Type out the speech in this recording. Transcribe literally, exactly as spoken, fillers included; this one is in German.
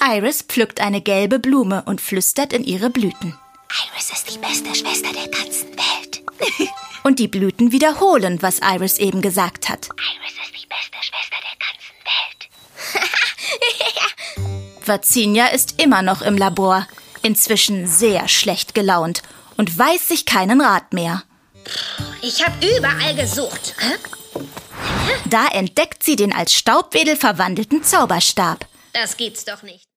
Iris pflückt eine gelbe Blume und flüstert in ihre Blüten. Iris ist die beste Schwester der ganzen Welt. Und die Blüten wiederholen, was Iris eben gesagt hat. Iris ist die beste Schwester der ganzen Welt. Virginia ist immer noch im Labor, inzwischen sehr schlecht gelaunt und weiß sich keinen Rat mehr. Ich habe überall gesucht. Hä? Da entdeckt sie den als Staubwedel verwandelten Zauberstab. Das gibt's doch nicht.